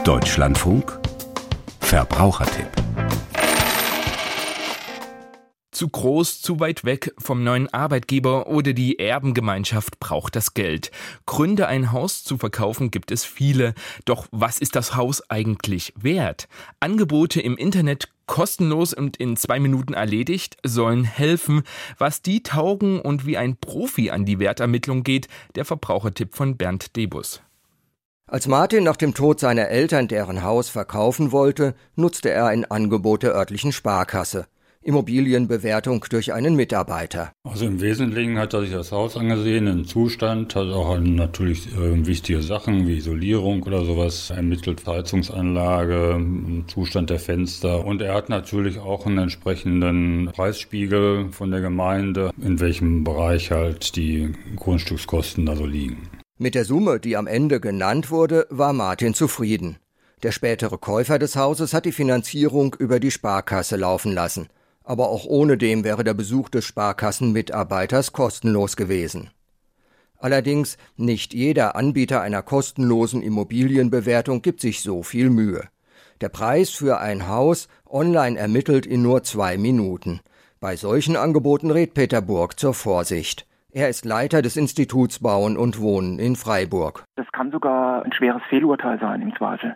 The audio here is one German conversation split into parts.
Deutschlandfunk Verbrauchertipp. Zu groß, zu weit weg vom neuen Arbeitgeber oder die Erbengemeinschaft braucht das Geld. Gründe, ein Haus zu verkaufen, gibt es viele. Doch was ist das Haus eigentlich wert? Angebote im Internet kostenlos und in 2 Minuten erledigt sollen helfen. Was die taugen und wie ein Profi an die Wertermittlung geht, der Verbrauchertipp von Bernd Debus. Als Martin nach dem Tod seiner Eltern deren Haus verkaufen wollte, nutzte er ein Angebot der örtlichen Sparkasse. Immobilienbewertung durch einen Mitarbeiter. Also im Wesentlichen hat er sich das Haus angesehen, den Zustand, hat auch natürlich wichtige Sachen wie Isolierung oder sowas ermittelt, Heizungsanlage, Zustand der Fenster. Und er hat natürlich auch einen entsprechenden Preisspiegel von der Gemeinde, in welchem Bereich halt die Grundstückskosten da so liegen. Mit der Summe, die am Ende genannt wurde, war Martin zufrieden. Der spätere Käufer des Hauses hat die Finanzierung über die Sparkasse laufen lassen. Aber auch ohne dem wäre der Besuch des Sparkassenmitarbeiters kostenlos gewesen. Allerdings, nicht jeder Anbieter einer kostenlosen Immobilienbewertung gibt sich so viel Mühe. Der Preis für ein Haus online ermittelt in nur 2 Minuten. Bei solchen Angeboten rät Peter Burg zur Vorsicht. Er ist Leiter des Instituts Bauen und Wohnen in Freiburg. Das kann sogar ein schweres Fehlurteil sein im Zweifel.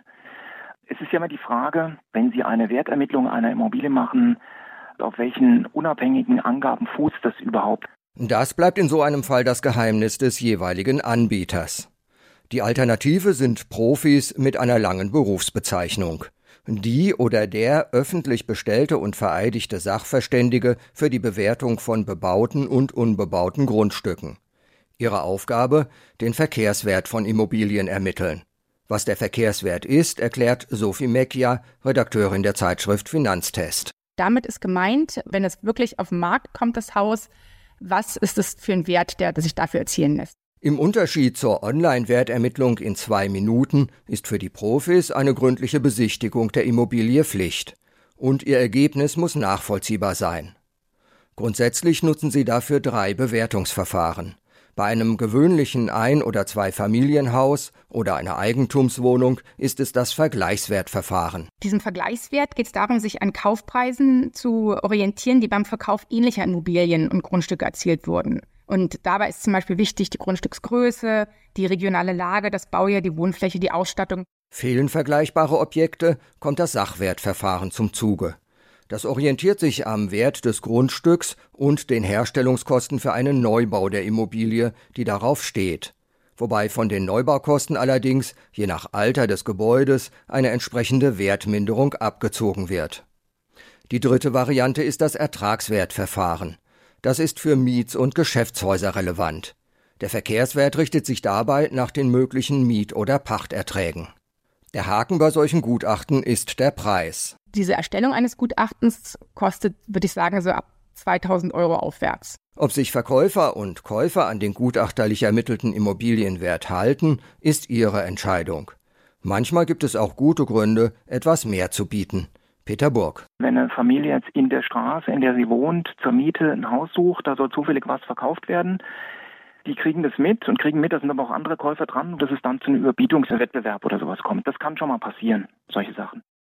Es ist ja immer die Frage, wenn Sie eine Wertermittlung einer Immobilie machen, auf welchen unabhängigen Angaben fußt das überhaupt? Das bleibt in so einem Fall das Geheimnis des jeweiligen Anbieters. Die Alternative sind Profis mit einer langen Berufsbezeichnung. Die oder der öffentlich bestellte und vereidigte Sachverständige für die Bewertung von bebauten und unbebauten Grundstücken. Ihre Aufgabe: den Verkehrswert von Immobilien ermitteln. Was der Verkehrswert ist, erklärt Sophie Meckia, Redakteurin der Zeitschrift Finanztest. Damit ist gemeint, wenn es wirklich auf den Markt kommt, das Haus, was ist es für ein Wert, der sich dafür erzielen lässt? Im Unterschied zur Online-Wertermittlung in 2 Minuten ist für die Profis eine gründliche Besichtigung der Immobilie Pflicht. Und ihr Ergebnis muss nachvollziehbar sein. Grundsätzlich nutzen sie dafür 3 Bewertungsverfahren. Bei einem gewöhnlichen Ein- oder Zweifamilienhaus oder einer Eigentumswohnung ist es das Vergleichswertverfahren. Diesem Vergleichswert geht es darum, sich an Kaufpreisen zu orientieren, die beim Verkauf ähnlicher Immobilien und Grundstücke erzielt wurden. Und dabei ist zum Beispiel wichtig die Grundstücksgröße, die regionale Lage, das Baujahr, die Wohnfläche, die Ausstattung. Fehlen vergleichbare Objekte, kommt das Sachwertverfahren zum Zuge. Das orientiert sich am Wert des Grundstücks und den Herstellungskosten für einen Neubau der Immobilie, die darauf steht. Wobei von den Neubaukosten allerdings, je nach Alter des Gebäudes, eine entsprechende Wertminderung abgezogen wird. Die 3. Variante ist das Ertragswertverfahren. Das ist für Miets- und Geschäftshäuser relevant. Der Verkehrswert richtet sich dabei nach den möglichen Miet- oder Pachterträgen. Der Haken bei solchen Gutachten ist der Preis. Diese Erstellung eines Gutachtens kostet, würde ich sagen, so ab 2.000 € aufwärts. Ob sich Verkäufer und Käufer an den gutachterlich ermittelten Immobilienwert halten, ist ihre Entscheidung. Manchmal gibt es auch gute Gründe, etwas mehr zu bieten. Peter Burg. Wenn eine Familie jetzt in der Straße, in der sie wohnt, zur Miete ein Haus sucht, da soll zufällig was verkauft werden, die kriegen das mit und kriegen mit, da sind aber auch andere Käufer dran, dass es dann zu einem Überbietungswettbewerb oder sowas kommt. Das kann schon mal passieren, solche Sachen.